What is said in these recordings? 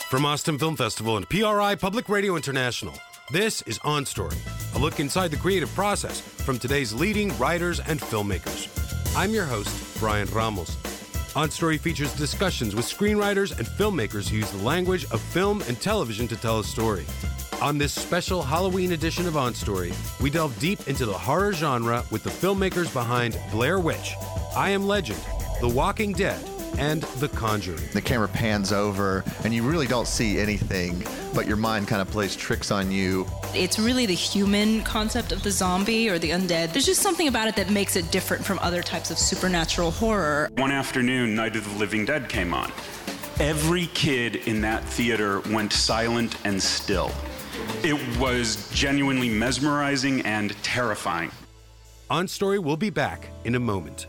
From Austin Film Festival and PRI Public Radio International, this is On Story, a look inside the creative process from today's leading writers and filmmakers. I'm your host, Brian Ramos. On Story features discussions with screenwriters and filmmakers who use the language of film and television to tell a story. On this special Halloween edition of On Story, we delve deep into the horror genre with the filmmakers behind Blair Witch, I Am Legend, The Walking Dead, and The Conjuring. The camera pans over, and you really don't see anything, but your mind kind of plays tricks on you. It's really the human concept of the zombie or the undead. There's just something about it that makes it different from other types of supernatural horror. One afternoon, Night of the Living Dead came on. Every kid in that theater went silent and still. It was genuinely mesmerizing and terrifying. On Story will be back in a moment.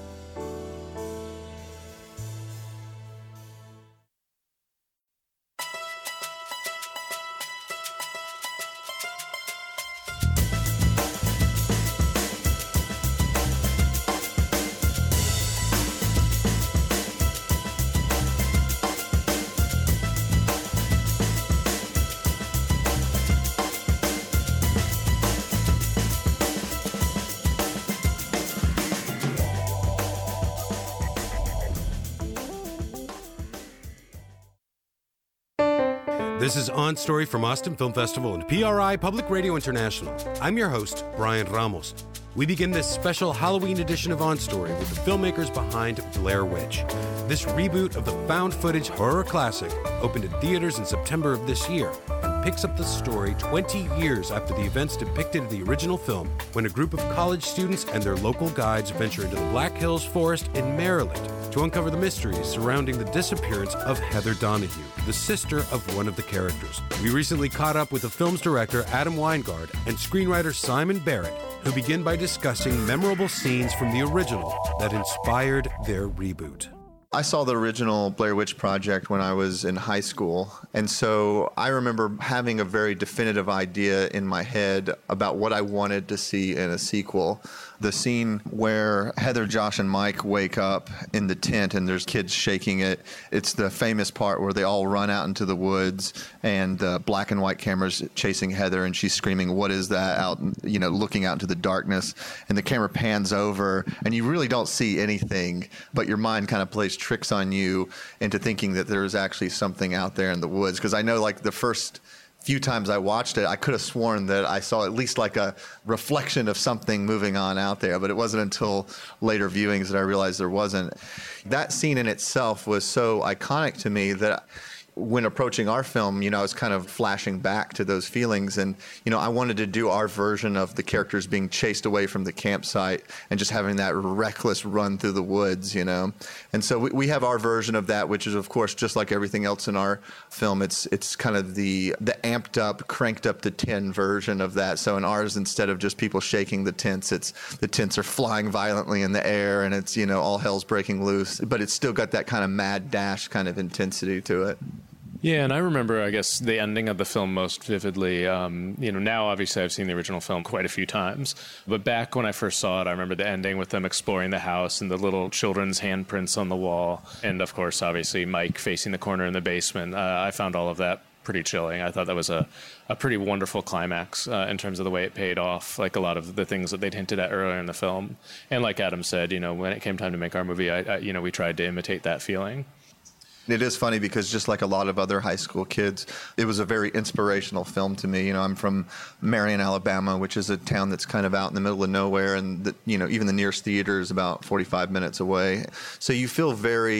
This is On Story from Austin Film Festival and PRI Public Radio International. I'm your host, Brian Ramos. We begin this special Halloween edition of On Story with the filmmakers behind Blair Witch. This reboot of the found footage horror classic opened in theaters in September of this year and picks up the story 20 years after the events depicted in the original film, when a group of college students and their local guides venture into the Black Hills Forest in Maryland to uncover the mysteries surrounding the disappearance of Heather Donahue, the sister of one of the characters. We recently caught up with the film's director, Adam Weingard, and screenwriter Simon Barrett, who begin by discussing memorable scenes from the original that inspired their reboot. I saw the original Blair Witch Project when I was in high school, and so I remember having a very definitive idea in my head about what I wanted to see in a sequel. The scene where Heather, Josh, and Mike wake up in the tent and there's kids shaking it. It's the famous part where they all run out into the woods and the black and white camera's chasing Heather and she's screaming, "What is that?" out, looking out into the darkness. And the camera pans over and you really don't see anything, but your mind kind of plays tricks on you into thinking that there is actually something out there in the woods. Because I know, like, the first few times I watched it, I could have sworn that I saw at least like a reflection of something moving on out there, but it wasn't until later viewings that I realized there wasn't. That scene in itself was so iconic to me that when approaching our film, I was kind of flashing back to those feelings. And, I wanted to do our version of the characters being chased away from the campsite and just having that reckless run through the woods, And so we have our version of that, which is, of course, just like everything else in our film. It's kind of the amped up, cranked up to 10 version of that. So in ours, instead of just people shaking the tents, the tents are flying violently in the air and it's, all hell's breaking loose. But it's still got that kind of mad dash kind of intensity to it. Yeah, and I remember, I guess, the ending of the film most vividly. Now, obviously, I've seen the original film quite a few times. But back when I first saw it, I remember the ending with them exploring the house and the little children's handprints on the wall. And, of course, obviously, Mike facing the corner in the basement. I found all of that pretty chilling. I thought that was a pretty wonderful climax in terms of the way it paid off, like a lot of the things that they'd hinted at earlier in the film. And like Adam said, when it came time to make our movie, we tried to imitate that feeling. It is funny because just like a lot of other high school kids, it was a very inspirational film to me. I'm from Marion, Alabama, which is a town that's kind of out in the middle of nowhere. And, even the nearest theater is about 45 minutes away. So you feel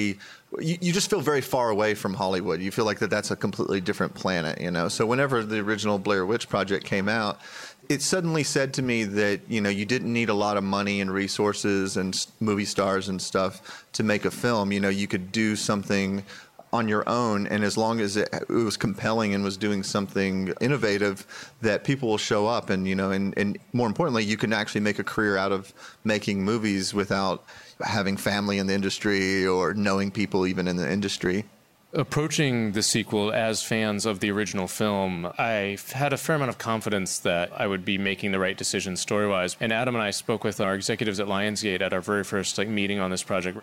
you just feel very far away from Hollywood. You feel like that's a completely different planet, So whenever the original Blair Witch Project came out, it suddenly said to me that, you didn't need a lot of money and resources and movie stars and stuff to make a film. You could do something on your own, and as long as it was compelling and was doing something innovative, that people will show up. And, and more importantly, you can actually make a career out of making movies without having family in the industry or knowing people even in the industry. Approaching the sequel as fans of the original film, I had a fair amount of confidence that I would be making the right decision story-wise. And Adam and I spoke with our executives at Lionsgate at our very first meeting on this project.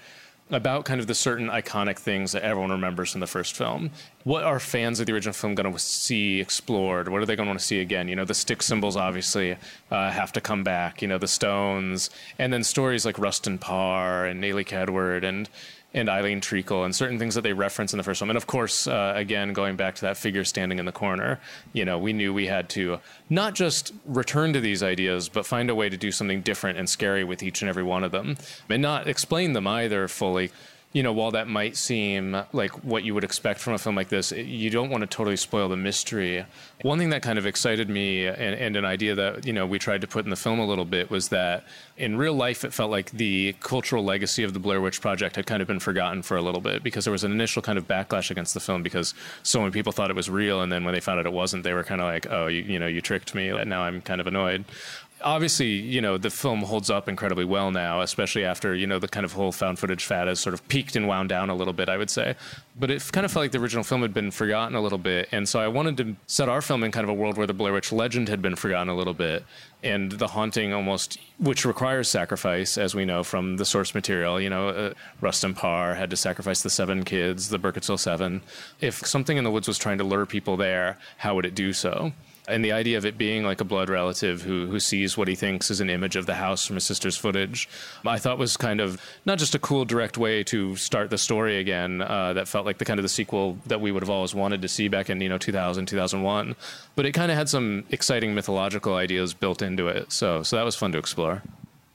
about kind of the certain iconic things that everyone remembers from the first film. What are fans of the original film going to see explored? What are they going to want to see again? You know, the stick symbols obviously have to come back, you know, the stones, and then stories like Rustin Parr and Nayli Kedward and Eileen Treacle and certain things that they reference in the first film. And of course, again, going back to that figure standing in the corner, you know, we knew we had to not just return to these ideas, but find a way to do something different and scary with each and every one of them and not explain them either fully. You know, while that might seem like what you would expect from a film like this, you don't want to totally spoil the mystery. One thing that kind of excited me and an idea that, you know, we tried to put in the film a little bit was that in real life, it felt like the cultural legacy of the Blair Witch Project had kind of been forgotten for a little bit because there was an initial kind of backlash against the film because so many people thought it was real. And then when they found out it wasn't, they were kind of like, oh, you tricked me. And now I'm kind of annoyed. Obviously, you know, the film holds up incredibly well now, especially after, you know, the kind of whole found footage fad has sort of peaked and wound down a little bit, I would say. But it kind of felt like the original film had been forgotten a little bit. And so I wanted to set our film in kind of a world where the Blair Witch legend had been forgotten a little bit. And the haunting almost, which requires sacrifice, as we know from the source material, you know, Rustin Parr had to sacrifice the 7 kids, the Burkittsville 7. If something in the woods was trying to lure people there, how would it do so? And the idea of it being like a blood relative who sees what he thinks is an image of the house from his sister's footage, I thought was kind of not just a cool, direct way to start the story again that felt like the kind of the sequel that we would have always wanted to see back in, you know, 2000, 2001. But it kind of had some exciting mythological ideas built into it. So that was fun to explore.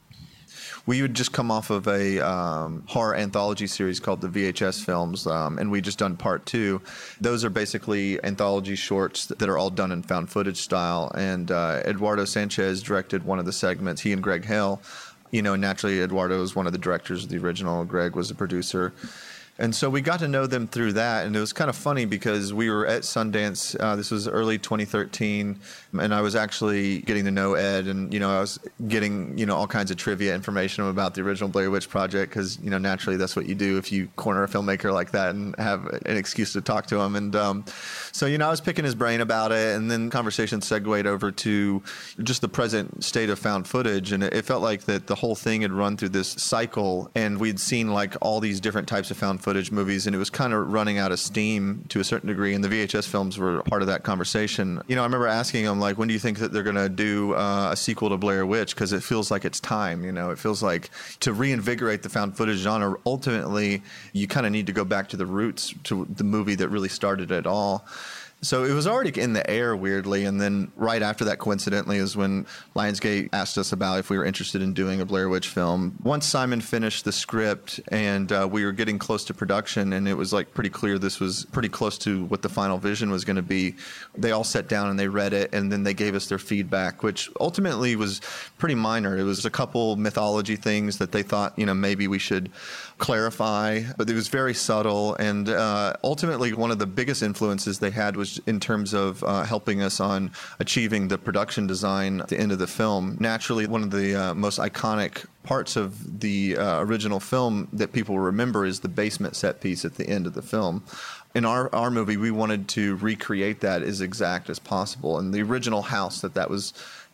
We would just come off of a horror anthology series called the VHS Films, and we just done part 2. Those are basically anthology shorts that are all done in found footage style. And Eduardo Sanchez directed one of the segments, he and Greg Hale. You know, naturally, Eduardo was one of the directors of the original. Greg was the producer. And so we got to know them through that, and it was kind of funny because we were at Sundance. This was early 2013, and I was actually getting to know Ed, and you know, I was getting all kinds of trivia information about the original Blair Witch Project because naturally that's what you do if you corner a filmmaker like that and have an excuse to talk to him. And so I was picking his brain about it, and then conversation segued over to just the present state of found footage, and it felt like that the whole thing had run through this cycle, and we'd seen like all these different types of found footage movies, and it was kind of running out of steam to a certain degree, and the VHS films were part of that conversation. I remember asking him, like, when do you think that they're going to do a sequel to Blair Witch? Because it feels like it's time, it feels like to reinvigorate the found footage genre, ultimately, you kind of need to go back to the roots, to the movie that really started it all. So it was already in the air, weirdly, and then right after that, coincidentally, is when Lionsgate asked us about if we were interested in doing a Blair Witch film. Once Simon finished the script and we were getting close to production, and it was like pretty clear this was pretty close to what the final vision was going to be, they all sat down and they read it, and then they gave us their feedback, which ultimately was pretty minor. It was a couple mythology things that they thought, maybe we should clarify, but it was very subtle, and ultimately one of the biggest influences they had was in terms of helping us on achieving the production design at the end of the film. Naturally, one of the most iconic parts of the original film that people remember is the basement set piece at the end of the film. In our movie, we wanted to recreate that as exact as possible, and the original house that was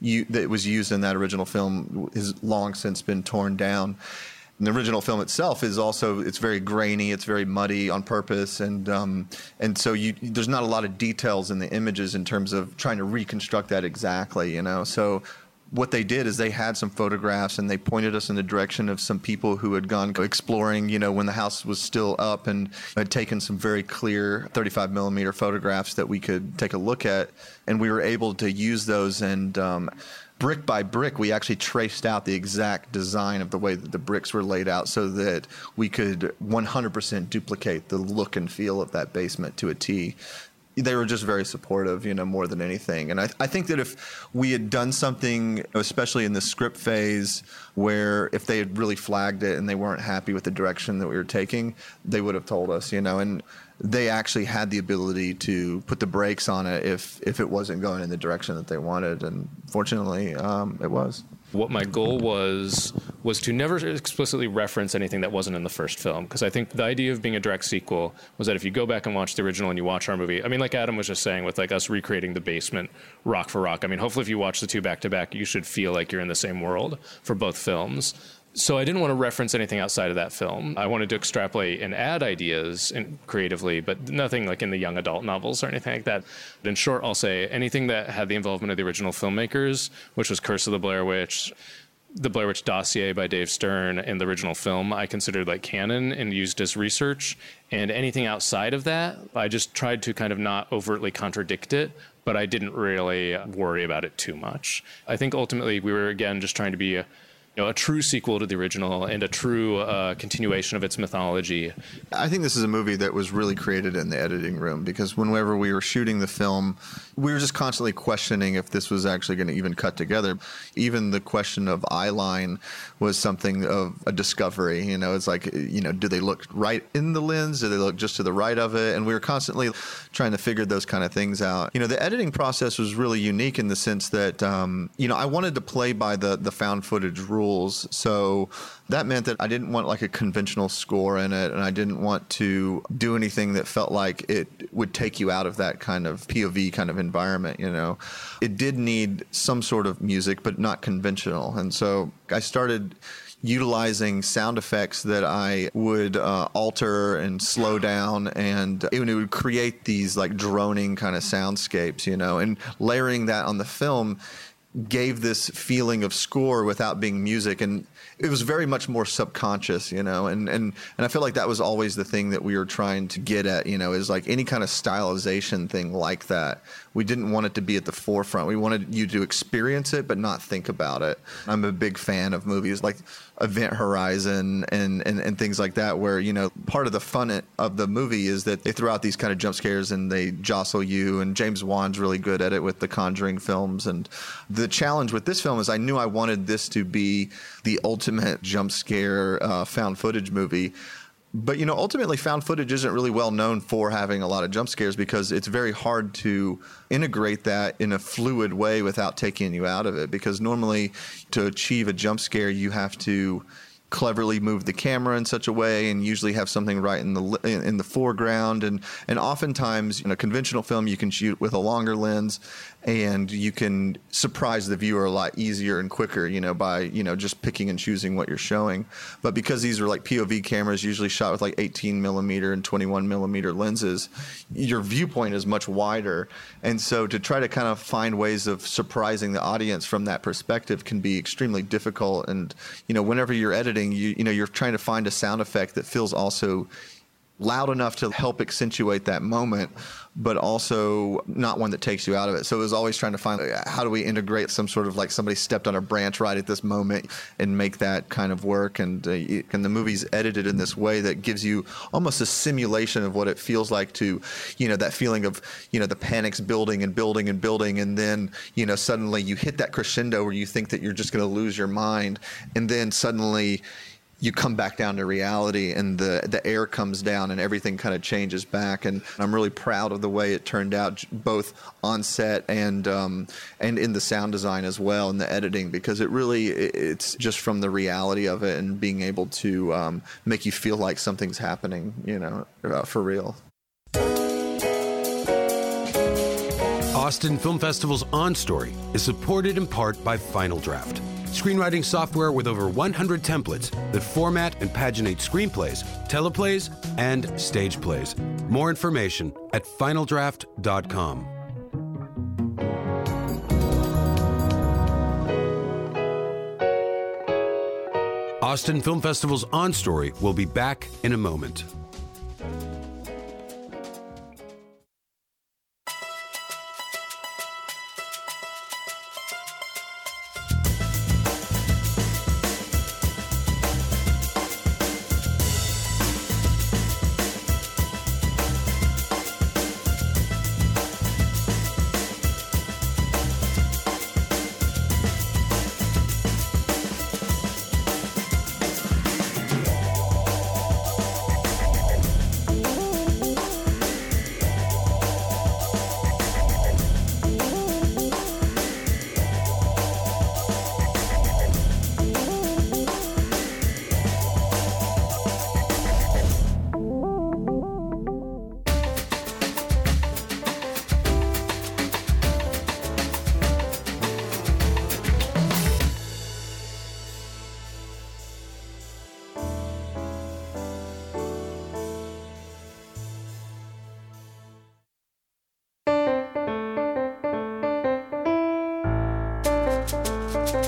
used in that original film has long since been torn down. And the original film itself is also, it's very grainy, it's very muddy on purpose, and so there's not a lot of details in the images in terms of trying to reconstruct that exactly, So what they did is they had some photographs, and they pointed us in the direction of some people who had gone exploring, when the house was still up, and had taken some very clear 35 millimeter photographs that we could take a look at, and we were able to use those, and brick by brick, we actually traced out the exact design of the way that the bricks were laid out so that we could 100% duplicate the look and feel of that basement to a T. They were just very supportive, more than anything. And I think that if we had done something, especially in the script phase, where if they had really flagged it and they weren't happy with the direction that we were taking, they would have told us, and they actually had the ability to put the brakes on it if it wasn't going in the direction that they wanted. And fortunately, it was. What my goal was to never explicitly reference anything that wasn't in the first film, because I think the idea of being a direct sequel was that if you go back and watch the original and you watch our movie, I mean, like Adam was just saying, with like us recreating the basement rock for rock, I mean, hopefully if you watch the two back to back, you should feel like you're in the same world for both films. So I didn't want to reference anything outside of that film. I wanted to extrapolate and add ideas creatively, but nothing like in the young adult novels or anything like that. In short, I'll say anything that had the involvement of the original filmmakers, which was Curse of the Blair Witch Dossier by Dave Stern, and the original film, I considered like canon and used as research. And anything outside of that, I just tried to kind of not overtly contradict it, but I didn't really worry about it too much. I think ultimately we were, again, just trying to be a true sequel to the original and a true continuation of its mythology. I think this is a movie that was really created in the editing room, because whenever we were shooting the film, we were just constantly questioning if this was actually going to even cut together. Even the question of eyeline was something of a discovery. It's like, do they look right in the lens? Do they look just to the right of it? And we were constantly trying to figure those kind of things out. The editing process was really unique in the sense that, I wanted to play by the found footage rules. So that meant that I didn't want like a conventional score in it, and I didn't want to do anything that felt like it would take you out of that kind of POV kind of environment. It did need some sort of music, but not conventional. And so I started utilizing sound effects that I would alter and slow down, and it would create these like droning kind of soundscapes, and layering that on the film gave this feeling of score without being music, and it was very much more subconscious, and I feel like that was always the thing that we were trying to get at, is like any kind of stylization thing like that. We didn't want it to be at the forefront. We wanted you to experience it but not think about it. I'm a big fan of movies like Event Horizon and things like that, where part of the fun of the movie is that they throw out these kind of jump scares and they jostle you, and James Wan's really good at it with the Conjuring films. And the challenge with this film is I knew I wanted this to be the ultimate jump scare found footage movie. But, ultimately found footage isn't really well known for having a lot of jump scares, because it's very hard to integrate that in a fluid way without taking you out of it. Because normally to achieve a jump scare, you have to cleverly move the camera in such a way, and usually have something right in the foreground. And oftentimes in a conventional film, you can shoot with a longer lens, and you can surprise the viewer a lot easier and quicker, by, just picking and choosing what you're showing. But because these are like POV cameras, usually shot with like 18 millimeter and 21 millimeter lenses, your viewpoint is much wider. And so to try to kind of find ways of surprising the audience from that perspective can be extremely difficult. And, whenever you're editing, you're trying to find a sound effect that feels also loud enough to help accentuate that moment, but also not one that takes you out of it. So it was always trying to find, how do we integrate some sort of like somebody stepped on a branch right at this moment and make that kind of work. And the movie's edited in this way that gives you almost a simulation of what it feels like to, that feeling of, the panic's building and building and building. And then, suddenly you hit that crescendo where you think that you're just going to lose your mind. And then suddenly you come back down to reality, and the air comes down and everything kind of changes back. And I'm really proud of the way it turned out, both on set and in the sound design as well, and the editing, because it's just from the reality of it and being able to make you feel like something's happening, for real. Austin Film Festival's On Story is supported in part by Final Draft, screenwriting software with over 100 templates that format and paginate screenplays, teleplays, and stage plays. More information at finaldraft.com. Austin Film Festival's On Story will be back in a moment.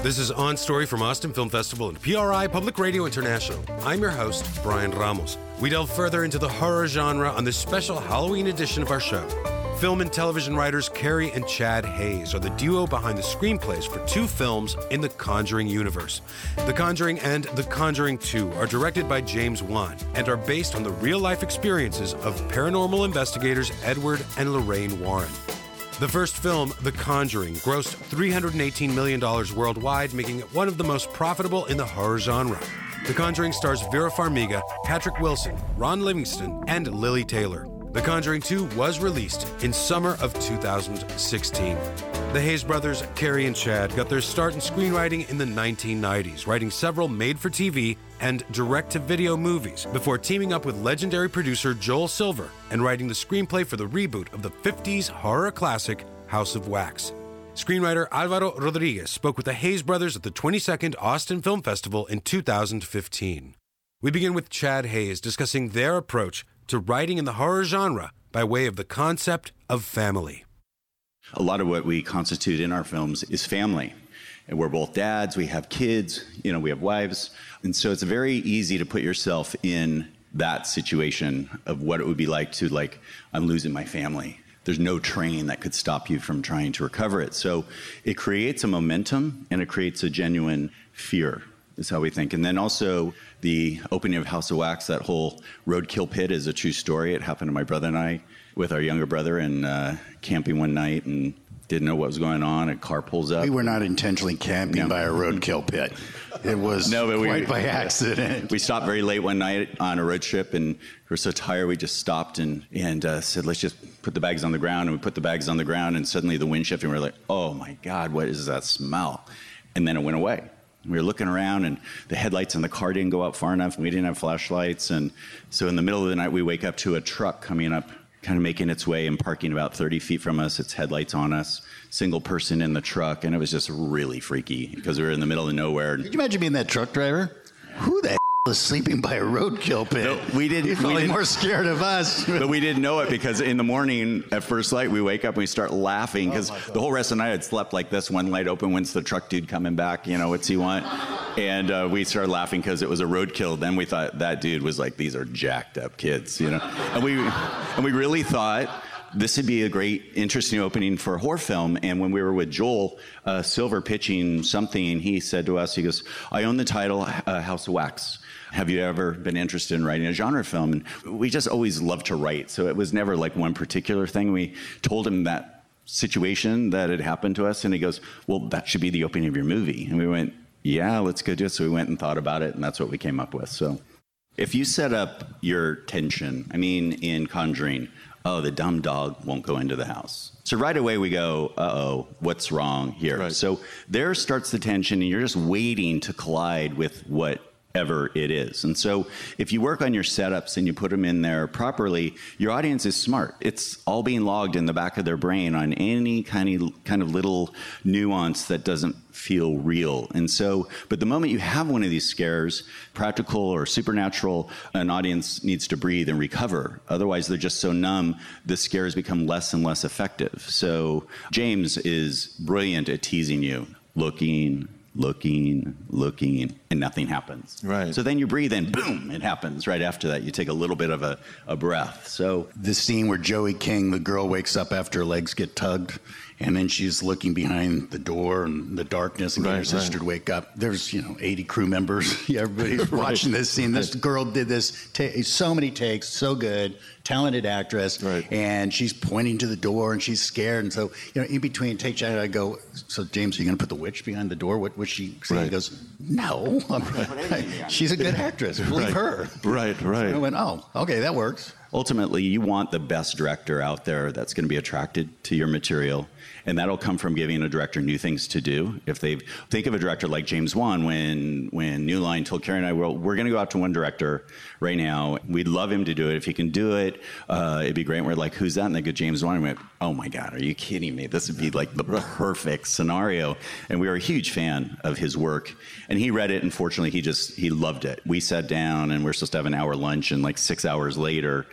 This is On Story from Austin Film Festival and PRI Public Radio International. I'm your host, Brian Ramos. We delve further into the horror genre on this special Halloween edition of our show. Film and television writers Carrie and Chad Hayes are the duo behind the screenplays for 2 films in the Conjuring universe. The Conjuring and The Conjuring 2 are directed by James Wan and are based on the real-life experiences of paranormal investigators Edward and Lorraine Warren. The first film, The Conjuring, grossed $318 million worldwide, making it one of the most profitable in the horror genre. The Conjuring stars Vera Farmiga, Patrick Wilson, Ron Livingston, and Lily Taylor. The Conjuring 2 was released in summer of 2016. The Hayes brothers, Carrie and Chad, got their start in screenwriting in the 1990s, writing several made-for-TV and direct-to-video movies before teaming up with legendary producer Joel Silver and writing the screenplay for the reboot of the 50s horror classic House of Wax. Screenwriter Alvaro Rodriguez spoke with the Hayes brothers at the 22nd Austin Film Festival in 2015. We begin with Chad Hayes discussing their approach to writing in the horror genre by way of the concept of family. A lot of what we constitute in our films is family. And we're both dads, we have kids, we have wives. And so it's very easy to put yourself in that situation of what it would be like to, I'm losing my family. There's no train that could stop you from trying to recover it. So it creates a momentum and it creates a genuine fear, is how we think. And then also the opening of House of Wax, that whole roadkill pit is a true story. It happened to my brother and I with our younger brother and camping one night and didn't know what was going on. A car pulls up. We were not intentionally camping by a roadkill pit. It was quite by accident. We stopped very late one night on a road trip, and we were so tired we just stopped and said, let's just put the bags on the ground. And we put the bags on the ground, and suddenly the wind shifted, and we were like, oh, my God, what is that smell? And then it went away. We were looking around, and the headlights in the car didn't go up far enough, and we didn't have flashlights. And so in the middle of the night, we wake up to a truck coming up, kind of making its way and parking about 30 feet from us. Its headlights on us, single person in the truck, and it was just really freaky because we were in the middle of nowhere. Could you imagine being that truck driver? Who the is sleeping by a roadkill pit? No, we didn't. He's probably more scared of us. But we didn't know it because in the morning, at first light, we wake up and we start laughing because the whole rest of the night I'd slept like this, one light open. When's the truck dude coming back? What's he want? And we started laughing because it was a roadkill. Then we thought that dude was like, these are jacked up kids, And we really thought this would be a great, interesting opening for a horror film. And when we were with Joel Silver pitching something, he said to us, he goes, I own the title House of Wax. Have you ever been interested in writing a genre film? And we just always loved to write. So it was never like one particular thing. We told him that situation that had happened to us. And he goes, well, that should be the opening of your movie. And we went, yeah, let's go do it. So we went and thought about it. And that's what we came up with. So if you set up your tension, in Conjuring, the dumb dog won't go into the house. So right away we go, uh-oh, what's wrong here? Right. So there starts the tension, and you're just waiting to collide with whatever it is. And so if you work on your setups and you put them in there properly, your audience is smart. It's all being logged in the back of their brain on any kind of little nuance that doesn't feel real. And so, but the moment you have one of these scares, practical or supernatural, an audience needs to breathe and recover. Otherwise, they're just so numb, the scares become less and less effective. So James is brilliant at teasing you, looking, and nothing happens. Right. So then you breathe in, boom, it happens. Right after that, you take a little bit of a breath. So the scene where Joey King, the girl, wakes up after her legs get tugged, and then she's looking behind the door in the darkness and getting her sister to wake up. There's, 80 crew members. Everybody's watching this scene. This girl did this so many takes, so good, talented actress. Right. And she's pointing to the door and she's scared. And so, in between takes, I go, so James, are you going to put the witch behind the door? What was she saying? He goes, no. She's a good actress. Believe her. Right. I went, oh, okay, that works. Ultimately, you want the best director out there that's going to be attracted to your material. And that'll come from giving a director new things to do. If they think of a director like James Wan, when New Line told Carrie and I, well, we're going to go out to one director right now. We'd love him to do it. If he can do it, it'd be great. And we're like, who's that? And they go, James Wan. And we went, oh my God, are you kidding me? This would be like the perfect scenario. And we were a huge fan of his work. And he read it, and fortunately, he loved it. We sat down, and we're supposed to have an hour lunch, and like 6 hours later,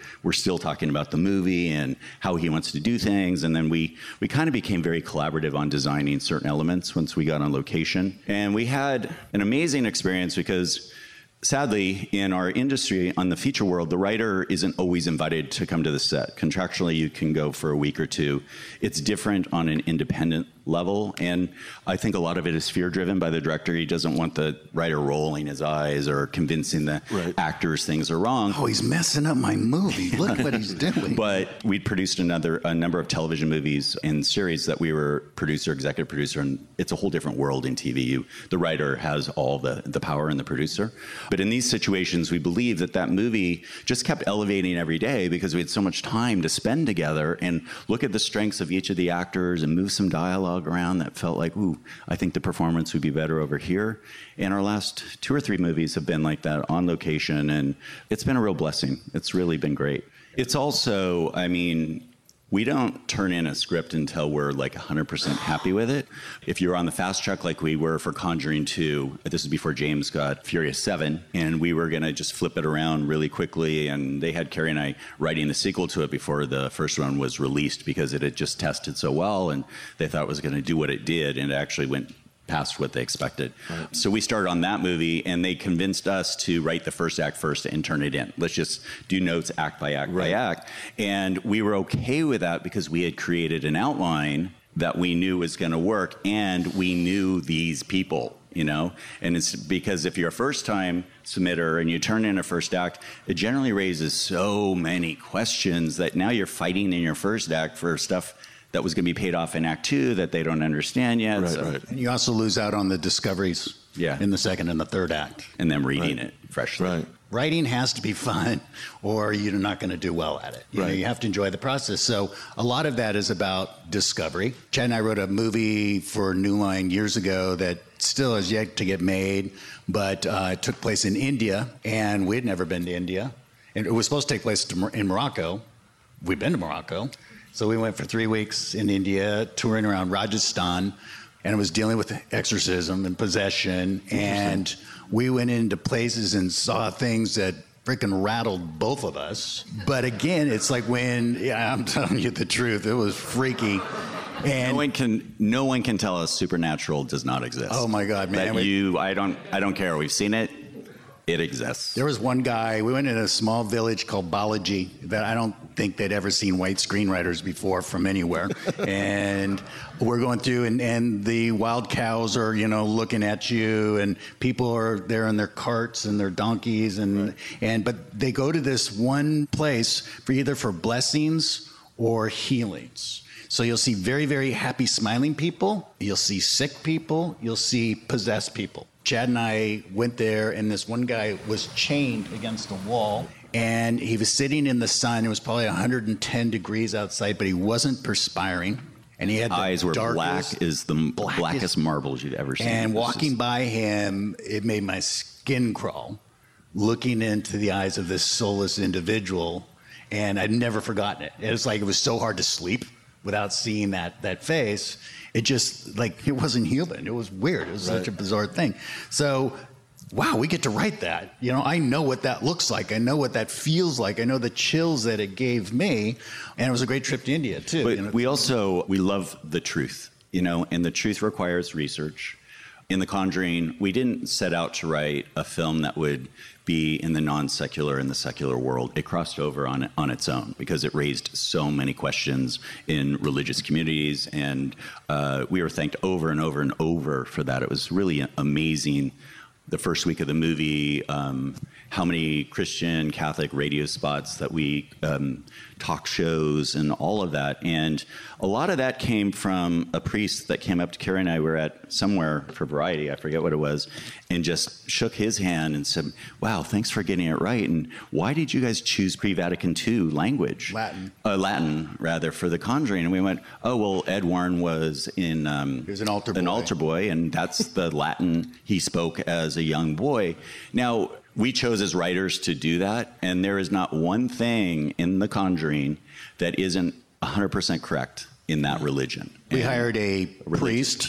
we're still talking about the movie and how he wants to do things. And then we kind of became very collaborative on designing certain elements once we got on location. And we had an amazing experience because sadly, in our industry, on the feature world, the writer isn't always invited to come to the set. Contractually, you can go for a week or two. It's different on an independent level, and I think a lot of it is fear-driven by the director. He doesn't want the writer rolling his eyes or convincing the actors things are wrong. Oh, he's messing up my movie. Look what he's doing. But we'd produced a number of television movies and series that we were executive producer, and it's a whole different world in TV. The writer has all the power in the producer. But in these situations, we believe that movie just kept elevating every day because we had so much time to spend together and look at the strengths of each of the actors and move some dialogue around that felt like, ooh, I think the performance would be better over here. And our last 2 or 3 movies have been like that on location, and it's been a real blessing. It's really been great. It's also, I mean, we don't turn in a script until we're like 100% happy with it. If you're on the fast track like we were for Conjuring 2, this is before James got Furious 7, and we were going to just flip it around really quickly, and they had Carrie and I writing the sequel to it before the first one was released because it had just tested so well, and they thought it was going to do what it did, and it actually went past what they expected. Right. So we started on that movie, and they convinced us to write the first act first and turn it in. Let's just do notes act by act by act. And we were okay with that because we had created an outline that we knew was going to work, and we knew these people, you know? And it's because if you're a first-time submitter and you turn in a first act, it generally raises so many questions that now you're fighting in your first act for stuff that was going to be paid off in Act 2 that they don't understand yet. Right. And you also lose out on the discoveries in the second and the third act. And then reading it freshly. Right. Writing has to be fun or you're not going to do well at it. You know, you have to enjoy the process. So a lot of that is about discovery. Chad and I wrote a movie for New Line years ago that still has yet to get made, but it took place in India, and we had never been to India. And it was supposed to take place in Morocco. We'd been to Morocco. So we went for 3 weeks in India, touring around Rajasthan, and it was dealing with exorcism and possession. And we went into places and saw things that freaking rattled both of us. But again, it's like I'm telling you the truth, it was freaky. And no one can tell us supernatural does not exist. Oh my God, man! I don't care. We've seen it. It exists. There was one guy, we went in a small village called Balaji that I don't think they'd ever seen white screenwriters before from anywhere. And we're going through and the wild cows are, looking at you, and people are there in their carts and their donkeys but they go to this one place for blessings or healings. So you'll see very, very happy, smiling people. You'll see sick people. You'll see possessed people. Chad and I went there, and this one guy was chained against a wall, and he was sitting in the sun. It was probably 110 degrees outside, but he wasn't perspiring. And he had the eyes were black as the blackest marbles you'd ever seen. And walking by him, it made my skin crawl, looking into the eyes of this soulless individual, and I'd never forgotten it. It was like it was so hard to sleep without seeing that face. It just, it wasn't human. It was weird. It was such a bizarre thing. So, wow, we get to write that. I know what that looks like. I know what that feels like. I know the chills that it gave me. And it was a great trip to India, too. But we love the truth, and the truth requires research. In The Conjuring, we didn't set out to write a film that would be in the non-secular and the secular world. It crossed over on its own because it raised so many questions in religious communities, and we were thanked over and over and over for that. It was really amazing. The first week of the movie, how many Christian, Catholic radio spots that we, talk shows and all of that. And a lot of that came from a priest that came up to Carrie and I. We were at somewhere for Variety, I forget what it was, and just shook his hand and said, wow, thanks for getting it right. And why did you guys choose pre-Vatican II language? Latin, rather, for The Conjuring. And we went, oh, well, Ed Warren was he was an altar boy, and that's the Latin he spoke as a young boy. Now, we chose as writers to do that, and there is not one thing in The Conjuring that isn't 100% correct in that religion. We hired a priest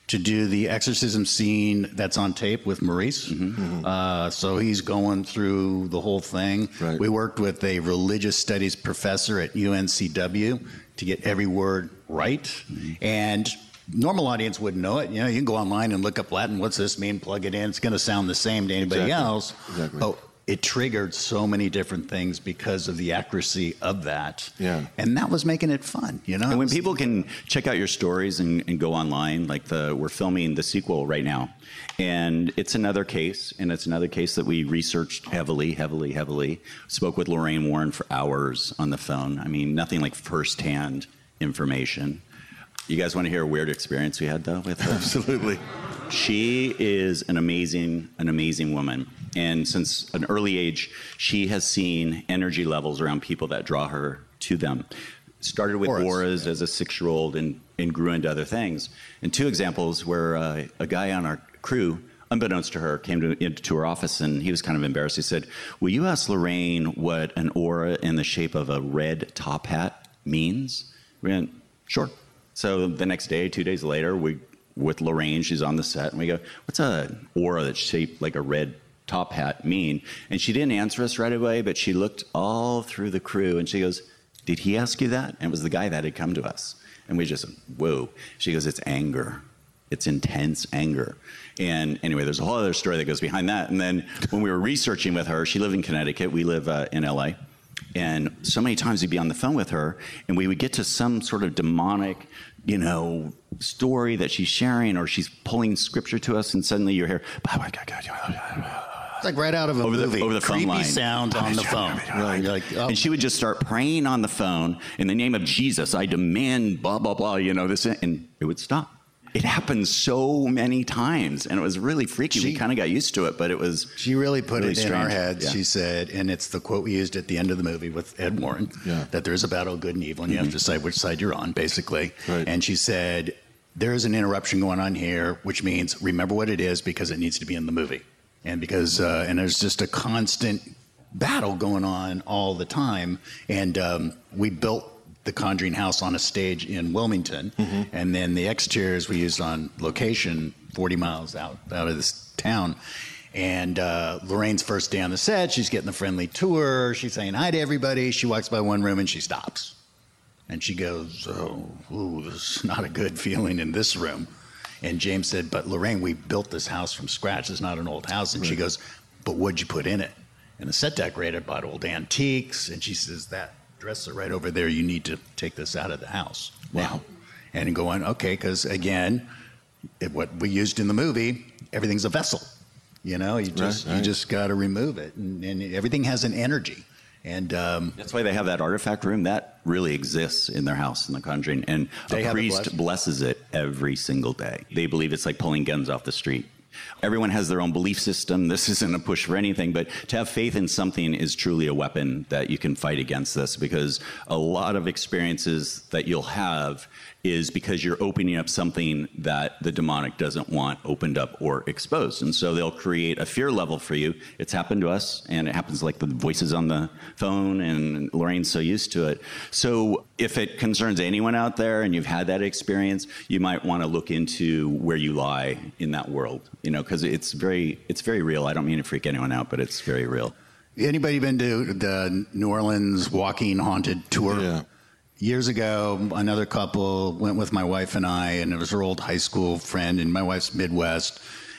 to do the exorcism scene that's on tape with Maurice. So he's going through the whole thing. Right. We worked with a religious studies professor at UNCW to get every word right. And normal audience wouldn't know it. You know, you can go online and look up Latin. What's this mean? Plug it in. It's going to sound the same to anybody else. Exactly. But it triggered so many different things because of the accuracy of that. Yeah. And that was making it fun, you know? And when people can check out your stories and go online, like we're filming the sequel right now. And it's another case that we researched heavily. Spoke with Lorraine Warren for hours on the phone. I mean, nothing like firsthand information. You guys want to hear a weird experience we had, though, with her? Absolutely. She is an amazing woman. And since an early age, she has seen energy levels around people that draw her to them. Started with auras as a 6-year-old and grew into other things. And 2 examples where a guy on our crew, unbeknownst to her, came into her office and he was kind of embarrassed. He said, "Will you ask Lorraine what an aura in the shape of a red top hat means?" We went, "Sure." So the next day, 2 days later, with Lorraine, she's on the set, and we go, "What's an aura that's shaped like a red top hat mean?" And she didn't answer us right away, but she looked all through the crew, and she goes, "Did he ask you that?" And it was the guy that had come to us. And we just, whoa. She goes, "It's anger. It's intense anger." And anyway, there's a whole other story that goes behind that. And then when we were researching with her, she lived in Connecticut. We live in L.A., and so many times we'd be on the phone with her, and we would get to some sort of demonic, you know, story that she's sharing, or she's pulling scripture to us, and suddenly you hear, It's like right out of a movie. Over the phone creepy line. sound on the phone. Right. You're like, oh. And she would just start praying on the phone, "In the name of Jesus, I demand blah, blah, blah," you know, this, and it would stop. It happened so many times, and it was really freaky. We kind of got used to it, but it was She really put really it in strange. our heads. Yeah. She said, and it's the quote we used at the end of the movie with Ed Warren, that there's a battle of good and evil, and you have to decide which side you're on, basically. Right. And she said, "There's an interruption going on here, which means remember what it is because it needs to be in the movie." And because, and there's just a constant battle going on all the time. And we built the Conjuring house on a stage in Wilmington, and then the exteriors we used on location 40 miles out of this town. And Lorraine's first day on the set, she's getting the friendly tour. She's saying hi to everybody. She walks by one room and she stops. And she goes, "Oh, this is not a good feeling in this room." And James said, "But Lorraine, we built this house from scratch. It's not an old house." And she goes, "But what'd you put in it?" And the set decorator bought old antiques. And she says, "That dresser right over there, you need to take this out of the house." Wow. And going, okay, because again, what we used in the movie, everything's a vessel. You know, you just got to remove it. And everything has an energy. And that's why they have that artifact room that really exists in their house in The Conjuring, and a priest blesses it every single day. They believe it's like pulling guns off the street. Everyone has their own belief system. This isn't a push for anything, but to have faith in something is truly a weapon that you can fight against this, because a lot of experiences that you'll have is because you're opening up something that the demonic doesn't want opened up or exposed. And so they'll create a fear level for you. It's happened to us, and it happens like the voices on the phone, and Lorraine's so used to it. So if it concerns anyone out there and you've had that experience, you might want to look into where you lie in that world, you know, because it's very real. I don't mean to freak anyone out, but it's very real. Anybody been to the New Orleans Walking Haunted tour? Yeah. Years ago, another couple went with my wife and I, and it was her old high school friend, and my wife's Midwest.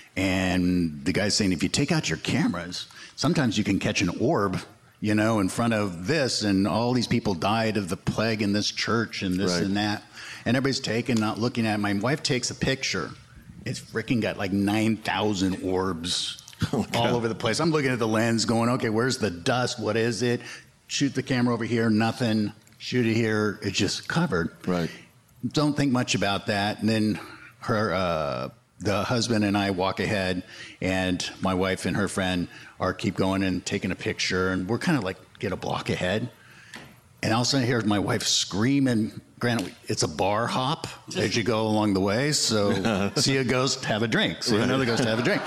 And the guy's saying, if you take out your cameras, sometimes you can catch an orb, you know, in front of this, and all these people died of the plague in this church and this and that. And everybody's taking, not looking at it. My wife takes a picture. It's freaking got like 9,000 orbs all over the place. I'm looking at the lens going, okay, where's the dust? What is it? Shoot the camera over here, nothing. Shoot it here, it's just covered. Right. Don't think much about that. And then the husband and I walk ahead, and my wife and her friend keep going and taking a picture, and we're kind of like get a block ahead. And all of a sudden I hear my wife screaming. Granted, it's a bar hop as you go along the way. So see a ghost, have a drink. See another ghost, have a drink.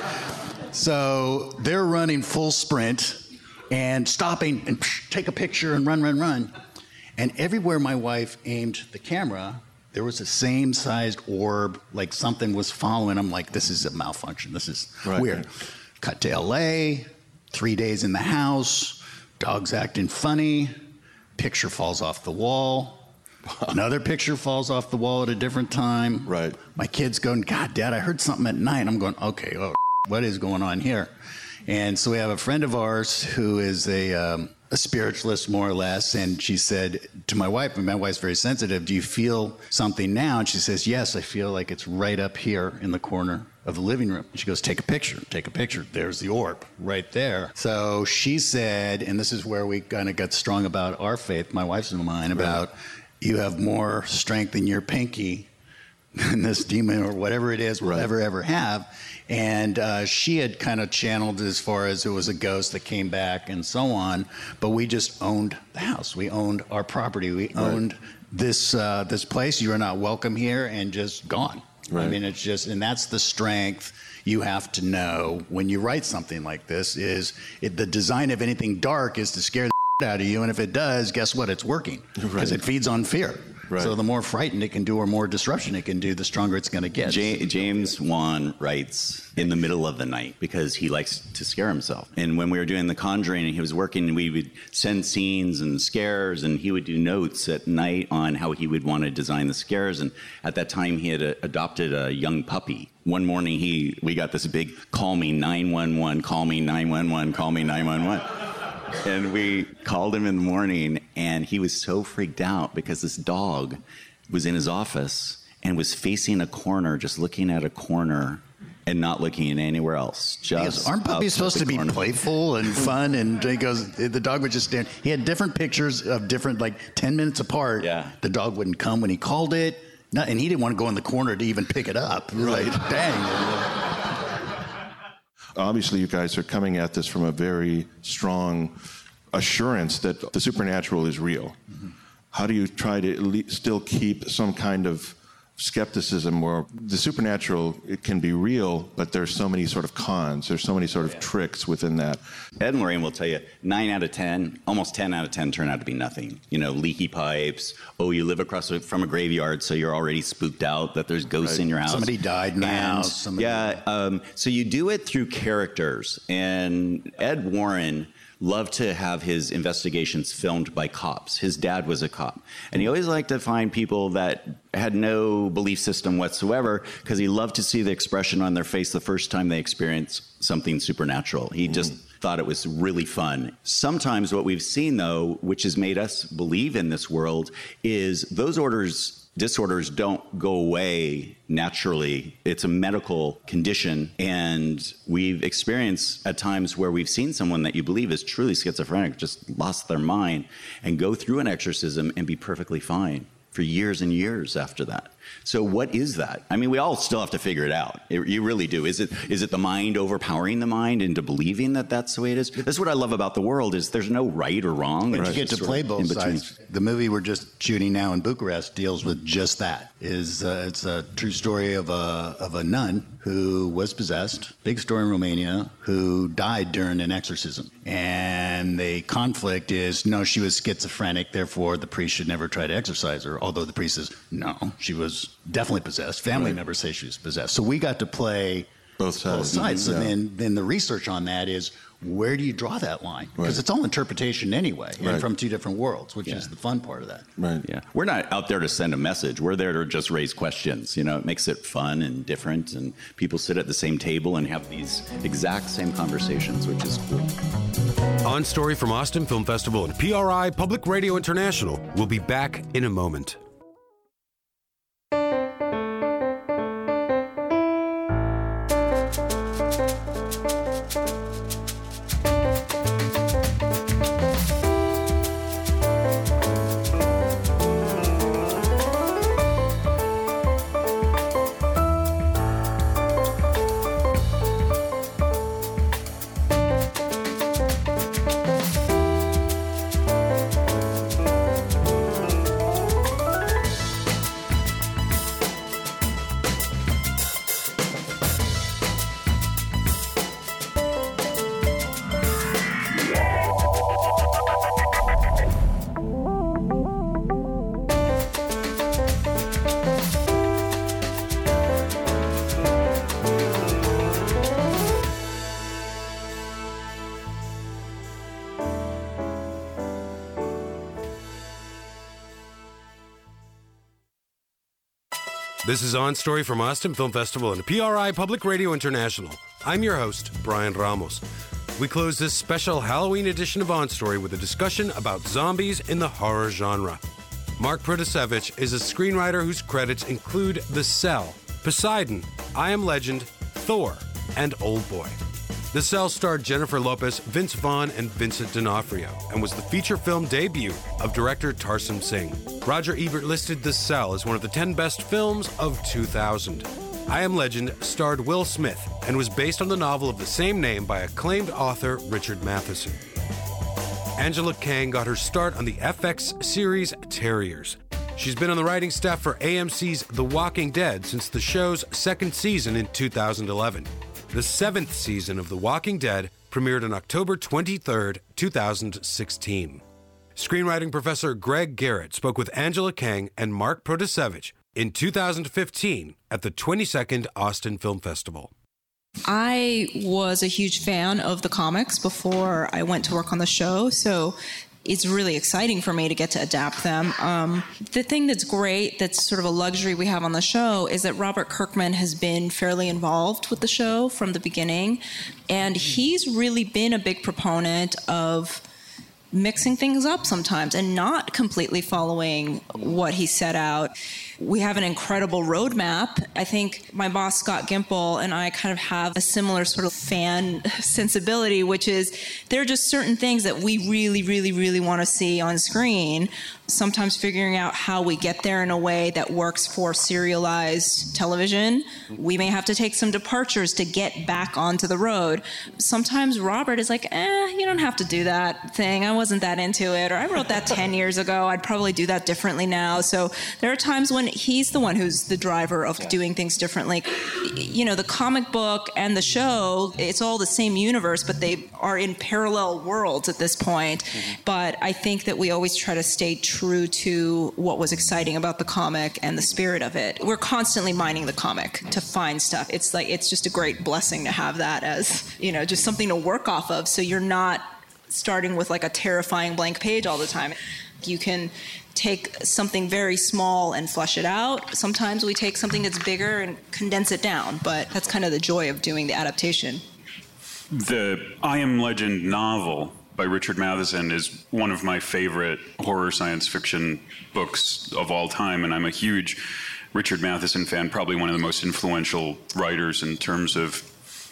So they're running full sprint and stopping and take a picture and run. And everywhere my wife aimed the camera, there was the same sized orb, like something was following. I'm like, this is a malfunction. This is weird. Cut to LA, 3 days in the house, dog's acting funny, picture falls off the wall. Another picture falls off the wall at a different time. Right. My kid's going, God, Dad, I heard something at night. I'm going, okay, what is going on here? And so we have a friend of ours who is a spiritualist, more or less, and she said to my wife, and my wife's very sensitive, do you feel something now? And she says, yes, I feel like it's right up here in the corner of the living room. And she goes, take a picture. There's the orb right there. So she said, and this is where we kind of got strong about our faith, my wife's and mine, about you have more strength in your pinky than this demon or whatever it is will ever have. And she had kind of channeled as far as it was a ghost that came back and so on. But we just owned the house. We owned our property. We owned this place. You are not welcome here, and just gone. Right. I mean, it's just, and that's the strength you have to know when you write something like this. The design of anything dark is to scare the out of you, and if it does, guess what? It's working because it feeds on fear. Right. So the more frightened it can do or more disruption it can do, the stronger it's going to get. James Wan writes in the middle of the night because he likes to scare himself. And when we were doing The Conjuring and he was working, we would send scenes and scares, and he would do notes at night on how he would want to design the scares. And at that time, he had adopted a young puppy. One morning, we got this big, call me 911, call me 911, call me 911. And we called him in the morning, and he was so freaked out because this dog was in his office and was facing a corner, just looking at a corner and not looking anywhere else. Aren't puppies supposed to be playful and fun? And he goes, the dog would just stand. He had different pictures of different, like 10 minutes apart. Yeah. The dog wouldn't come when he called it. And he didn't want to go in the corner to even pick it up. Right. Like, dang. Obviously, you guys are coming at this from a very strong assurance that the supernatural is real. Mm-hmm. How do you try to still keep some kind of skepticism where the supernatural, it can be real, but there's so many sort of cons, there's so many sort of tricks within that? Ed and Lorraine will tell you 9 out of 10, almost 10 out of 10 turn out to be nothing. You know, leaky pipes. Oh, you live across from a graveyard, so you're already spooked out that there's ghosts in your house. Somebody died in the house. So you do it through characters. And Ed Warren loved to have his investigations filmed by cops. His dad was a cop. And he always liked to find people that had no belief system whatsoever because he loved to see the expression on their face the first time they experienced something supernatural. He just thought it was really fun. Sometimes what we've seen, though, which has made us believe in this world, is those disorders don't go away naturally. It's a medical condition, and we've experienced at times where we've seen someone that you believe is truly schizophrenic, just lost their mind, and go through an exorcism and be perfectly fine for years and years after that. So what is that? I mean, we all still have to figure it out. You really do. Is it the mind overpowering the mind into believing that that's the way it is? That's what I love about the world, is there's no right or wrong. But you get to play both sides. The movie we're just shooting now in Bucharest deals with just that. It's a true story of a nun who was possessed, big story in Romania, who died during an exorcism. And the conflict is, no, she was schizophrenic, therefore the priest should never try to exorcise her, although the priest says, no, she was definitely possessed. Family members say she was possessed. So we got to play both sides. Mm-hmm. And then the research on that is, where do you draw that line? Because it's all interpretation anyway, and from two different worlds, which is the fun part of that. Right. Yeah. We're not out there to send a message. We're there to just raise questions. You know, it makes it fun and different, and people sit at the same table and have these exact same conversations, which is cool. On Story from Austin Film Festival and PRI Public Radio International. We'll be back in a moment. This is On Story from Austin Film Festival and PRI Public Radio International. I'm your host, Brian Ramos. We close this special Halloween edition of On Story with a discussion about zombies in the horror genre. Mark Protasevich is a screenwriter whose credits include The Cell, Poseidon, I Am Legend, Thor, and Old Boy. The Cell starred Jennifer Lopez, Vince Vaughn, and Vincent D'Onofrio, and was the feature film debut of director Tarsem Singh. Roger Ebert listed The Cell as one of the 10 best films of 2000. I Am Legend starred Will Smith and was based on the novel of the same name by acclaimed author Richard Matheson. Angela Kang got her start on the FX series Terriers. She's been on the writing staff for AMC's The Walking Dead since the show's second season in 2011. The seventh season of The Walking Dead premiered on October 23, 2016. Screenwriting professor Greg Garrett spoke with Angela Kang and Mark Protasevich in 2015 at the 22nd Austin Film Festival. I was a huge fan of the comics before I went to work on the show, so it's really exciting for me to get to adapt them. The thing that's great, that's sort of a luxury we have on the show, is that Robert Kirkman has been fairly involved with the show from the beginning, and he's really been a big proponent of mixing things up sometimes and not completely following what he set out. We have an incredible roadmap. I think my boss, Scott Gimple, and I kind of have a similar sort of fan sensibility, which is there are just certain things that we really, really, really want to see on screen. Sometimes figuring out how we get there in a way that works for serialized television. We may have to take some departures to get back onto the road. Sometimes Robert is like, you don't have to do that thing. I wasn't that into it. Or I wrote that 10 years ago. I'd probably do that differently now. So there are times when he's the one who's the driver of doing things differently. You know, the comic book and the show, it's all the same universe, but they are in parallel worlds at this point. But I think that we always try to stay true to what was exciting about the comic and the spirit of it. We're constantly mining the comic to find stuff. It's just a great blessing to have that as, you know, just something to work off of. So you're not starting with like a terrifying blank page all the time. You can take something very small and flesh it out. Sometimes we take something that's bigger and condense it down, but that's kind of the joy of doing the adaptation. The I Am Legend novel by Richard Matheson is one of my favorite horror science fiction books of all time, and I'm a huge Richard Matheson fan, probably one of the most influential writers in terms of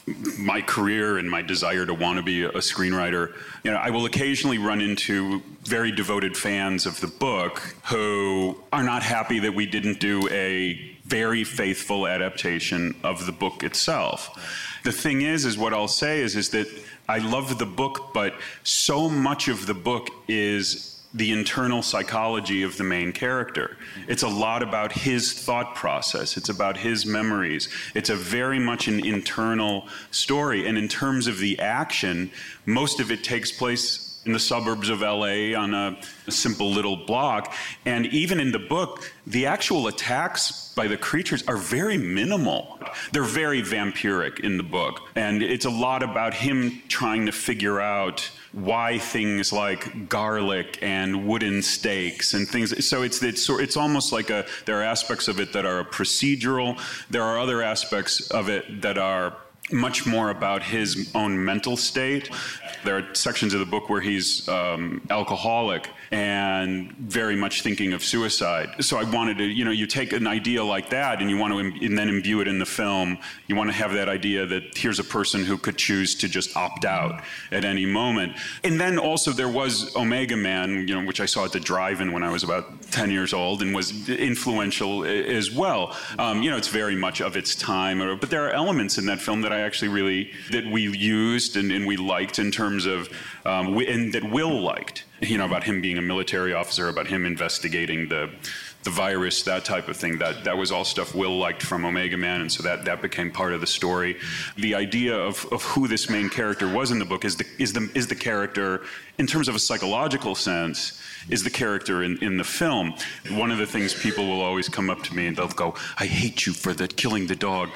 my career and my desire to want to be a screenwriter. You know, I will occasionally run into very devoted fans of the book who are not happy that we didn't do a very faithful adaptation of the book itself. The thing is what I'll say is that I love the book, but so much of the book is the internal psychology of the main character. It's a lot about his thought process. It's about his memories. It's a very much an internal story. And in terms of the action, most of it takes place in the suburbs of LA on a simple little block. And even in the book, the actual attacks by the creatures are very minimal. They're very vampiric in the book. And it's a lot about him trying to figure out why things like garlic and wooden stakes and things. So it's almost like there are aspects of it that are procedural. There are other aspects of it that are much more about his own mental state. There are sections of the book where he's alcoholic and very much thinking of suicide. So I wanted to, you take an idea like that and you want to and then imbue it in the film. You want to have that idea that here's a person who could choose to just opt out at any moment. And then also there was Omega Man, which I saw at the drive-in when I was about 10 years old and was influential as well. It's very much of its time, but there are elements in that film that that we used and we liked in terms of, and that Will liked, about him being a military officer, about him investigating the virus, that type of thing. That was all stuff Will liked from Omega Man, and so that became part of the story. The idea of who this main character was in the book is the character, in terms of a psychological sense, is the character in the film. One of the things people will always come up to me and they'll go, "I hate you for killing the dog."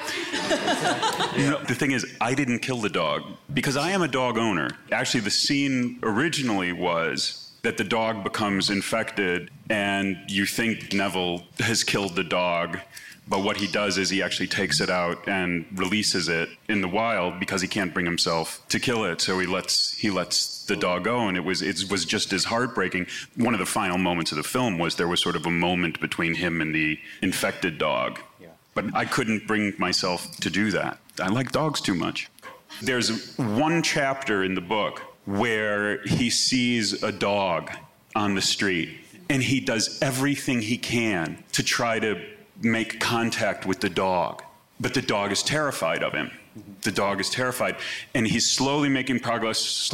The thing is, I didn't kill the dog because I am a dog owner. Actually, the scene originally was that the dog becomes infected and you think Neville has killed the dog, but what he does is he actually takes it out and releases it in the wild because he can't bring himself to kill it. So he lets the dog go, and it was just as heartbreaking. One of the final moments of the film was there was sort of a moment between him and the infected dog. Yeah. But I couldn't bring myself to do that. I like dogs too much. There's one chapter in the book where he sees a dog on the street, and he does everything he can to try to make contact with the dog. But the dog is terrified of him. The dog is terrified. And he's slowly making progress,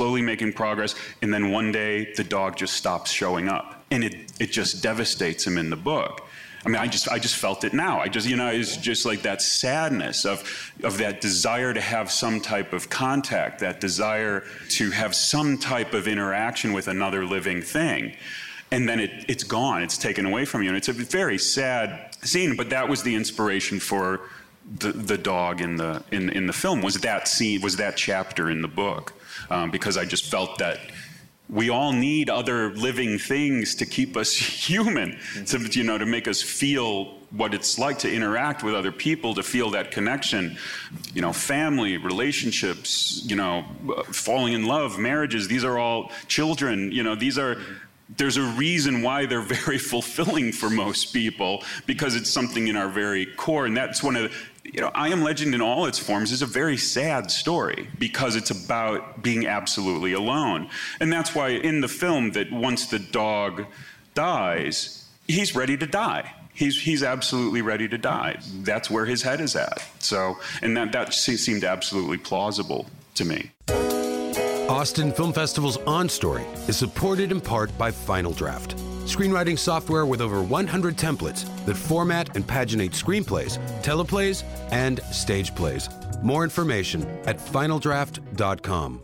and then one day the dog just stops showing up. And it just devastates him in the book. I mean, I just felt it now. It's just like that sadness of that desire to have some type of contact, that desire to have some type of interaction with another living thing. And then it's gone. It's taken away from you. And it's a very sad scene, but that was the inspiration for the dog in the film, was that scene, was that chapter in the book. Because I just felt that we all need other living things to keep us human, to make us feel what it's like to interact with other people, to feel that connection. Family, relationships, falling in love, marriages, these are all children, there's a reason why they're very fulfilling for most people, because it's something in our very core. And that's one of I Am Legend in all its forms is a very sad story, because it's about being absolutely alone. And that's why in the film, that once the dog dies, he's ready to die. He's absolutely ready to die. That's where his head is at. So, and that seemed absolutely plausible to me. Austin Film Festival's On Story is supported in part by Final Draft, screenwriting software with over 100 templates that format and paginate screenplays, teleplays, and stage plays. More information at finaldraft.com.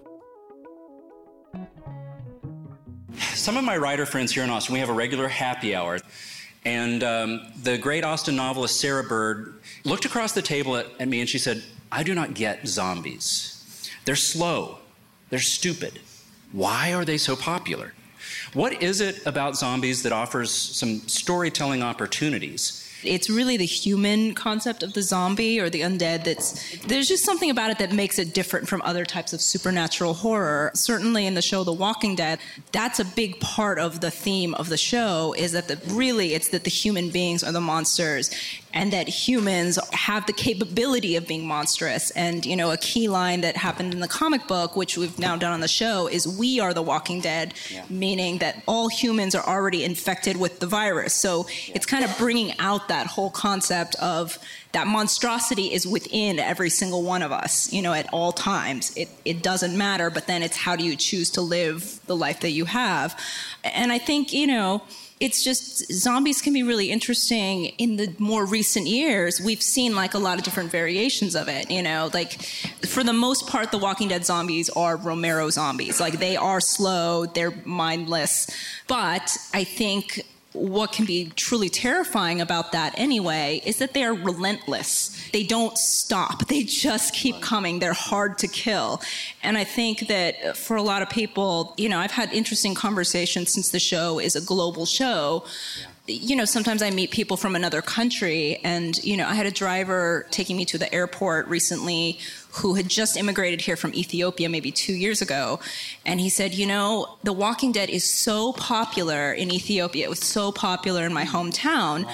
Some of my writer friends here in Austin, we have a regular happy hour. And the great Austin novelist Sarah Bird looked across the table at me and she said, "I do not get zombies. They're slow. They're stupid. Why are they so popular? What is it about zombies that offers some storytelling opportunities?" It's really the human concept of the zombie or the undead there's just something about it that makes it different from other types of supernatural horror. Certainly in the show The Walking Dead, that's a big part of the theme of the show, is that it's that the human beings are the monsters, and that humans have the capability of being monstrous. And, a key line that happened in the comic book, which we've now done on the show, is we are the Walking Dead, meaning that all humans are already infected with the virus. So it's kind of bringing out that whole concept of that monstrosity is within every single one of us, at all times. It doesn't matter, but then it's how do you choose to live the life that you have. And I think, it's just zombies can be really interesting. In the more recent years, we've seen a lot of different variations of it. For the most part, the Walking Dead zombies are Romero zombies. They are slow, they're mindless. But I think what can be truly terrifying about that anyway is that they are relentless. They don't stop. They just keep coming. They're hard to kill. And I think that for a lot of people, I've had interesting conversations since the show is a global show. Sometimes I meet people from another country, and, I had a driver taking me to the airport recently who had just immigrated here from Ethiopia maybe 2 years ago. And he said, The Walking Dead is so popular in Ethiopia. It was so popular in my hometown.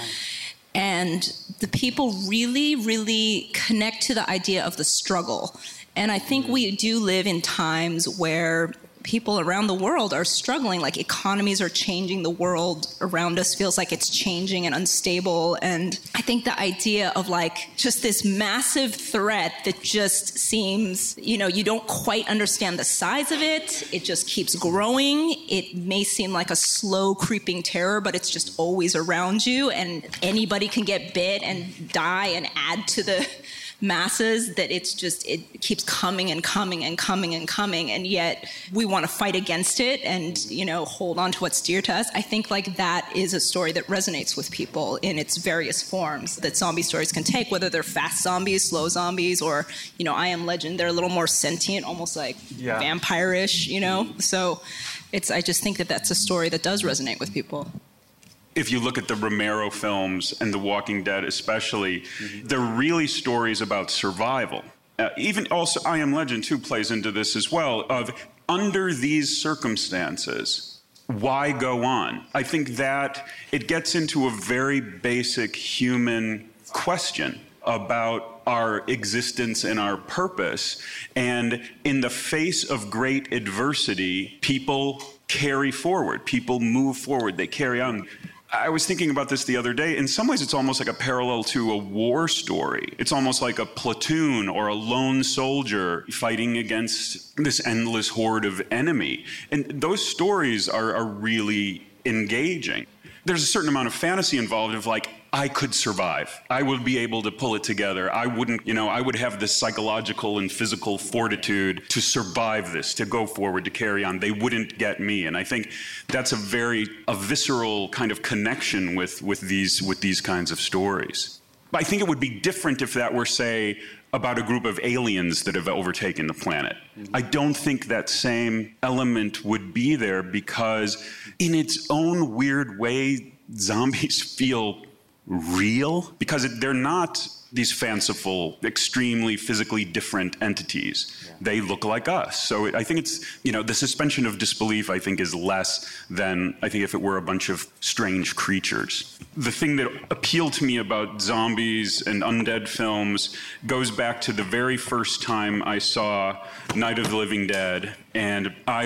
And the people really, really connect to the idea of the struggle. And I think we do live in times where people around the world are struggling. Economies are changing. The world around us feels like it's changing and unstable. And I think the idea of just this massive threat that just seems, you don't quite understand the size of it. It just keeps growing. It may seem like a slow creeping terror, but it's just always around you. And anybody can get bit and die and add to the masses, that it keeps coming and coming and coming and coming, and yet we want to fight against it and hold on to what's dear to us. I think that is a story that resonates with people in its various forms that zombie stories can take, whether they're fast zombies, slow zombies, or I Am Legend, they're a little more sentient, almost vampire-ish, so I just think that that's a story that does resonate with people. if you look at the Romero films and The Walking Dead especially, they're really stories about survival. Even also I Am Legend too plays into this as well, of under these circumstances, why go on? I think that it gets into a very basic human question about our existence and our purpose. And in the face of great adversity, people carry forward, people move forward, they carry on. I was thinking about this the other day. In some ways, it's almost like a parallel to a war story. It's almost like a platoon or a lone soldier fighting against this endless horde of enemy. And those stories are really engaging. There's a certain amount of fantasy involved of like, I could survive. I would be able to pull it together. I wouldn't, I would have this psychological and physical fortitude to survive this, to go forward, to carry on. They wouldn't get me. And I think that's a visceral kind of connection with these kinds of stories. But I think it would be different if that were, say, about a group of aliens that have overtaken the planet. I don't think that same element would be there because in its own weird way, zombies feel real because they're not these fanciful, extremely physically different entities. Yeah. They look like us. So I think it's, the suspension of disbelief, I think, is less than, I think, if it were a bunch of strange creatures. The thing that appealed to me about zombies and undead films goes back to the very first time I saw Night of the Living Dead, and I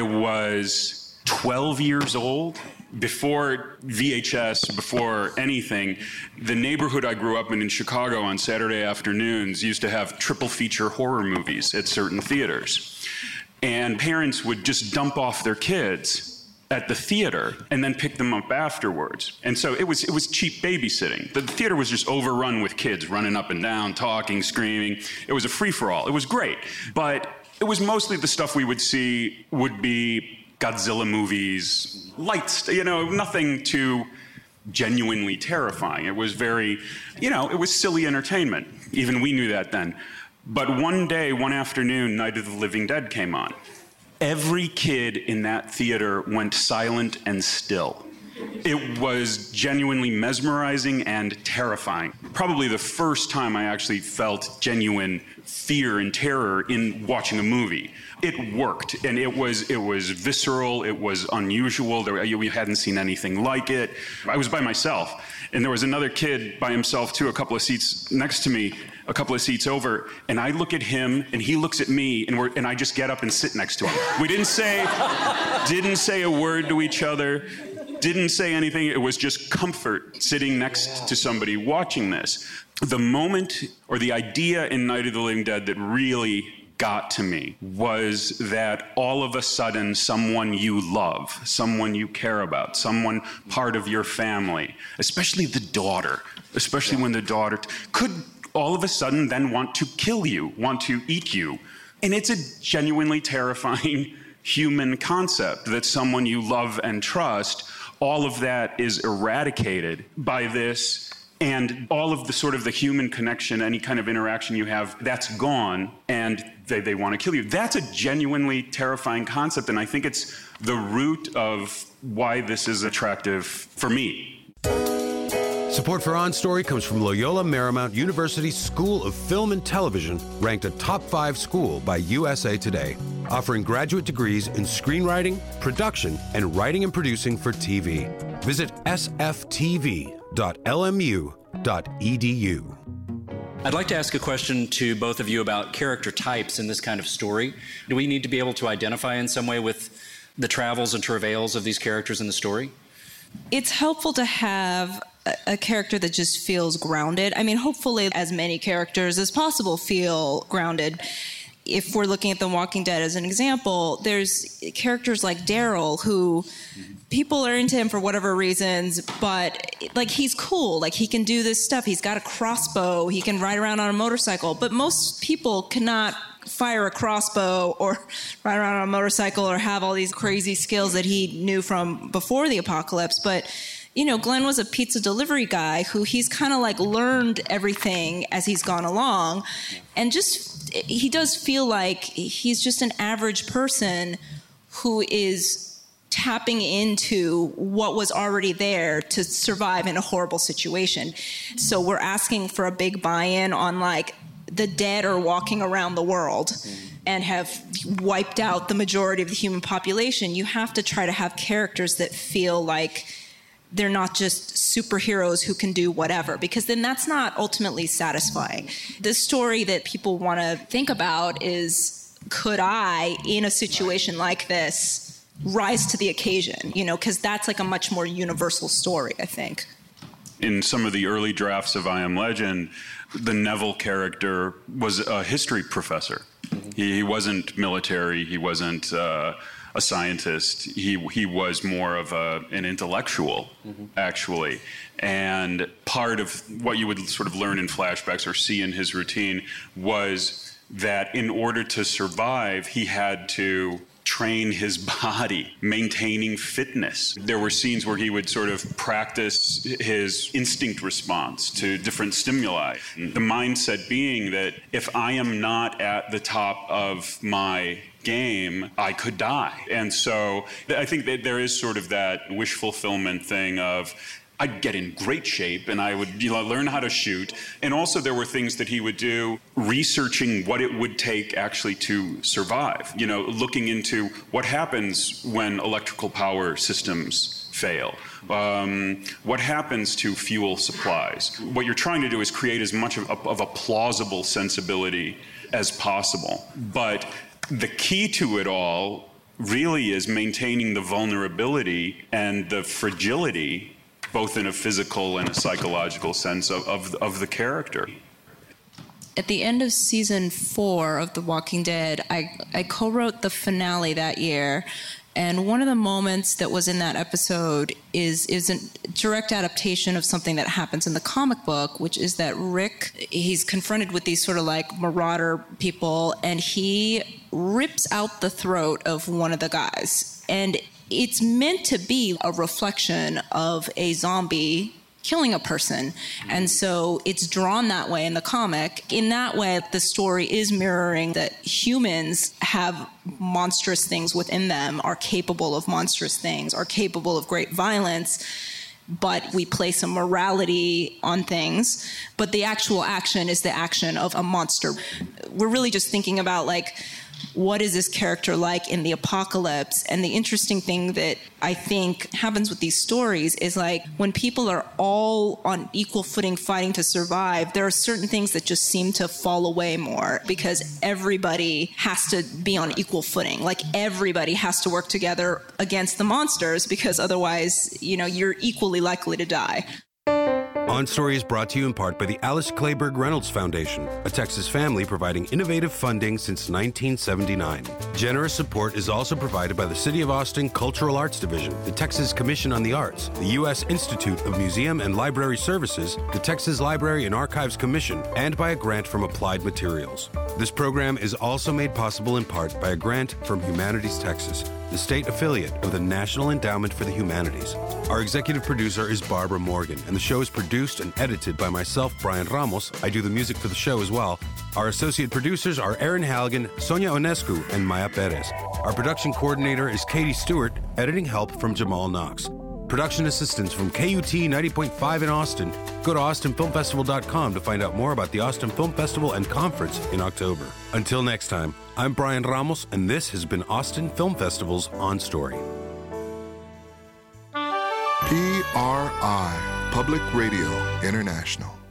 was 12 years old. Before VHS, before anything, the neighborhood I grew up in Chicago on Saturday afternoons used to have triple feature horror movies at certain theaters. And parents would just dump off their kids at the theater and then pick them up afterwards. And so it was cheap babysitting. The theater was just overrun with kids running up and down, talking, screaming. It was a free-for-all. It was great. But it was mostly the stuff we would see would be Godzilla movies, lights, nothing too genuinely terrifying. It was very, it was silly entertainment. Even we knew that then. But one afternoon, Night of the Living Dead came on. Every kid in that theater went silent and still. It was genuinely mesmerizing and terrifying. Probably the first time I actually felt genuine fear and terror in watching a movie. It worked, and it was visceral, it was unusual, we hadn't seen anything like it. I was by myself, and there was another kid by himself too, a couple of seats next to me, a couple of seats over, and I look at him, and he looks at me, and I just get up and sit next to him. We didn't say a word to each other, didn't say anything. It was just comfort sitting next to somebody watching this. The moment or the idea in Night of the Living Dead that really got to me was that all of a sudden someone you love, someone you care about, someone part of your family, especially the daughter, especially when the daughter could all of a sudden then want to kill you, want to eat you. And it's a genuinely terrifying human concept that someone you love and trust, all of that is eradicated by this. And all of the sort of the human connection, any kind of interaction you have, that's gone, and they want to kill you. That's a genuinely terrifying concept, and I think it's the root of why this is attractive for me. Support for On Story comes from Loyola Marymount University School of Film and Television, ranked a top 5 school by USA Today, offering graduate degrees in screenwriting, production, and writing and producing for TV. Visit sftv.lmu.edu. I'd like to ask a question to both of you about character types in this kind of story. Do we need to be able to identify in some way with the travels and travails of these characters in the story? It's helpful to have a character that just feels grounded. I mean, hopefully as many characters as possible feel grounded. If we're looking at The Walking Dead as an example, there's characters like Daryl who people are into him for whatever reasons, but like he's cool, like he can do this stuff. He's got a crossbow, he can ride around on a motorcycle, but most people cannot fire a crossbow or ride around on a motorcycle or have all these crazy skills that he knew from before the apocalypse. But Glenn was a pizza delivery guy who he's kind of like learned everything as he's gone along, and he does feel like he's just an average person who is tapping into what was already there to survive in a horrible situation. So we're asking for a big buy-in on like the dead are walking around the world and have wiped out the majority of the human population. You have to try to have characters that feel like they're not just superheroes who can do whatever, because then that's not ultimately satisfying. The story that people want to think about is, could I, in a situation like this, rise to the occasion? You know, because that's like a much more universal story, I think. In some of the early drafts of I Am Legend, the Neville character was a history professor. He wasn't military. He wasn't a scientist. He was more of an intellectual, actually. And part of what you would sort of learn in flashbacks or see in his routine was that in order to survive, he had to train his body, maintaining fitness. There were scenes where he would sort of practice his instinct response to different stimuli. The mindset being that if I am not at the top of my game, I could die. And so I think that there is sort of that wish fulfillment thing of, I'd get in great shape and I would learn how to shoot. And also there were things that he would do researching what it would take actually to survive. You know, looking into what happens when electrical power systems fail. What happens to fuel supplies? What you're trying to do is create as much of a plausible sensibility as possible. But the key to it all really is maintaining the vulnerability and the fragility, both in a physical and a psychological sense of the character. At the end of season 4 of The Walking Dead, I co-wrote the finale that year. And one of the moments that was in that episode is a direct adaptation of something that happens in the comic book, which is that Rick, he's confronted with these sort of like marauder people, and he rips out the throat of one of the guys. And it's meant to be a reflection of a zombie killing a person. And so it's drawn that way in the comic. In that way, the story is mirroring that humans have monstrous things within them, are capable of monstrous things, are capable of great violence, but we place a morality on things. But the actual action is the action of a monster. We're really just thinking about, like, what is this character like in the apocalypse? And the interesting thing that I think happens with these stories is, like, when people are all on equal footing fighting to survive, there are certain things that just seem to fall away more because everybody has to be on equal footing. Like, everybody has to work together against the monsters, because otherwise, you know, you're equally likely to die. On Story is brought to you in part by the Alice Clayburgh Reynolds Foundation, a Texas family providing innovative funding since 1979. Generous support is also provided by the City of Austin Cultural Arts Division, the Texas Commission on the Arts, the U.S. Institute of Museum and Library Services, the Texas Library and Archives Commission, and by a grant from Applied Materials. This program is also made possible in part by a grant from Humanities Texas, the state affiliate of the National Endowment for the Humanities. Our executive producer is Barbara Morgan, and the show is produced and edited by myself, Brian Ramos. I do the music for the show as well. Our associate producers are Aaron Halligan, Sonia Onescu, and Maya Perez. Our production coordinator is Katie Stewart, editing help from Jamal Knox. Production assistance from KUT 90.5 in Austin. Go to austinfilmfestival.com to find out more about the Austin Film Festival and Conference in October. Until next time, I'm Brian Ramos, and this has been Austin Film Festival's On Story. PRI, Public Radio International.